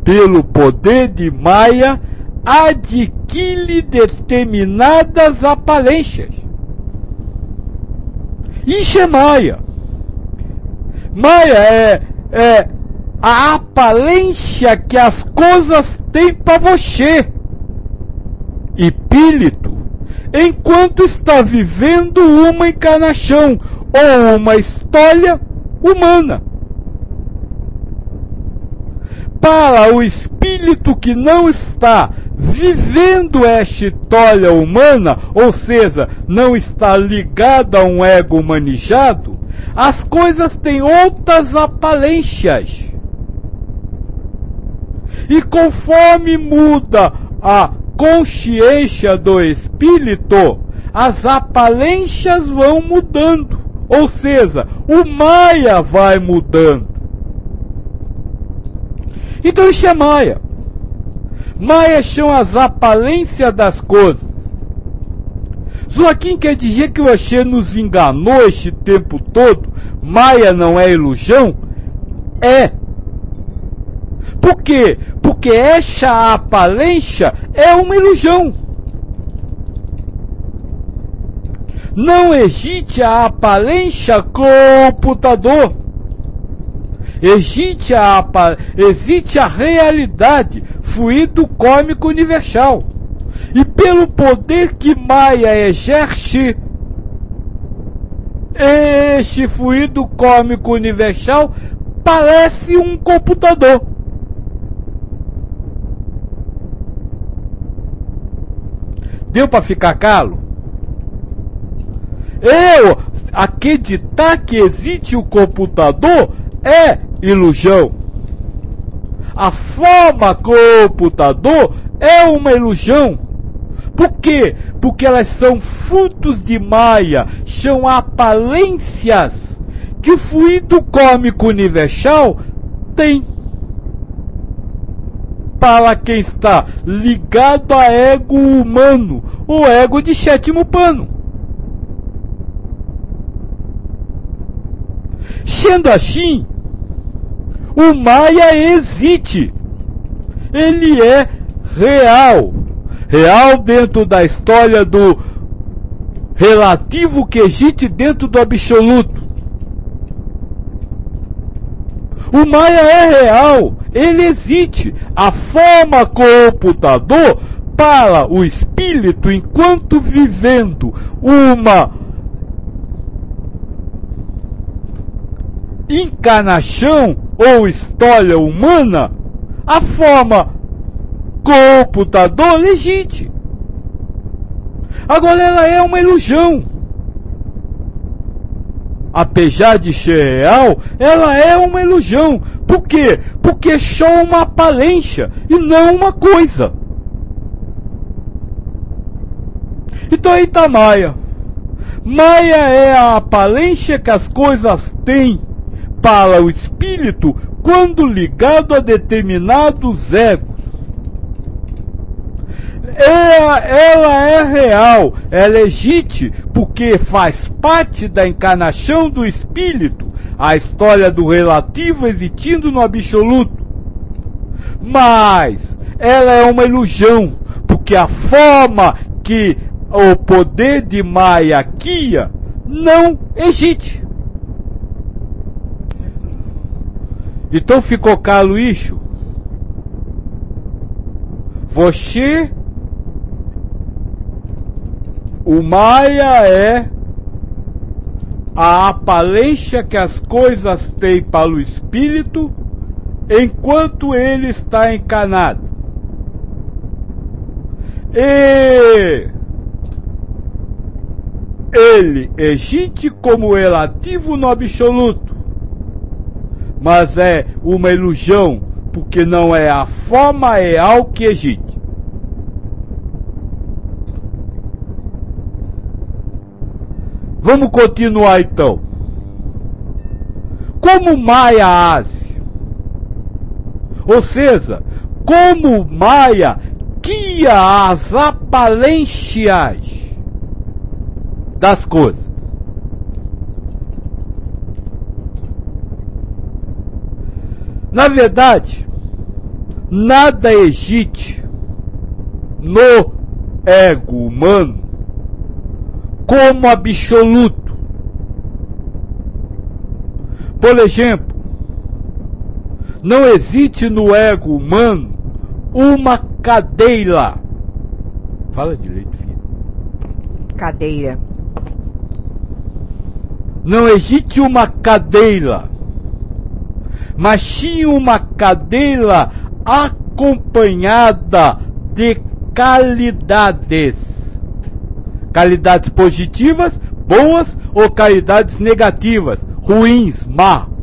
pelo poder de Maya, adquire determinadas aparências. Isso é Maya. Maya é a aparência que as coisas têm para você, espírito, enquanto está vivendo uma encarnação ou uma história humana. Para o espírito que não está vivendo esta história humana, ou seja, não está ligado a um ego humanizado, as coisas têm outras aparências. E conforme muda a consciência do espírito, as aparências vão mudando. Ou seja, o Maya vai mudando. Então isso é Maya. Maya são as aparências das coisas. Joaquim quer dizer que você nos enganou este tempo todo? Maya não é ilusão? É. Por quê? Porque essa aparência é uma ilusão. Não existe a aparência computador. Existe a realidade, fluido cósmico universal. E pelo poder que Maya exerce, este fluido cósmico universal parece um computador. Deu para ficar calo? Eu acreditar que existe o computador é ilusão. A forma computador é uma ilusão. Por quê? Porque elas são frutos de Maya, são aparências que o fluido cósmico universal tem. Para quem está ligado a ego humano, o ego de sétimo plano. Sendo assim, o Maya existe. Ele é real. Real dentro da história do relativo que existe dentro do absoluto. O Maya é real. Ele existe. A forma computador para o espírito, enquanto vivendo uma encarnação ou história humana, a forma computador existe. Agora ela é uma ilusão. Apesar de ser real, ela é uma ilusão. Por quê? Porque é só uma aparência e não uma coisa. Então aí está Maya. Maya é a aparência que as coisas têm para o espírito quando ligado a determinados egos. Ela é real, ela existe porque faz parte da encarnação do espírito, a história do relativo existindo no absoluto. Mas ela é uma ilusão, porque a forma que o poder de Maya cria não existe. Então ficou claro isso? Você, o Maya é a aparência que as coisas têm para o espírito enquanto ele está encarnado. E ele existe como relativo no absoluto, mas é uma ilusão, porque não é a forma real que existe. Vamos continuar então. Como Maya age, ou seja, como Maya cria as aparências das coisas. Na verdade, nada existe no ego humano como absoluto. Por exemplo, não existe no ego humano uma cadeira. Fala direito, filho. Cadeira. Não existe uma cadeira, mas sim uma cadeira acompanhada de qualidades. Qualidades positivas, boas, ou qualidades negativas, ruins, má.